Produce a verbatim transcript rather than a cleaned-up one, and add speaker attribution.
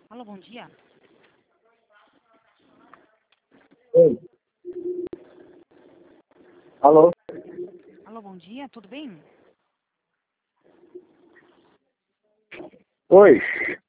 Speaker 1: Alô, bom dia.
Speaker 2: Oi. Alô?
Speaker 1: Alô, bom dia, tudo bem?
Speaker 2: Oi.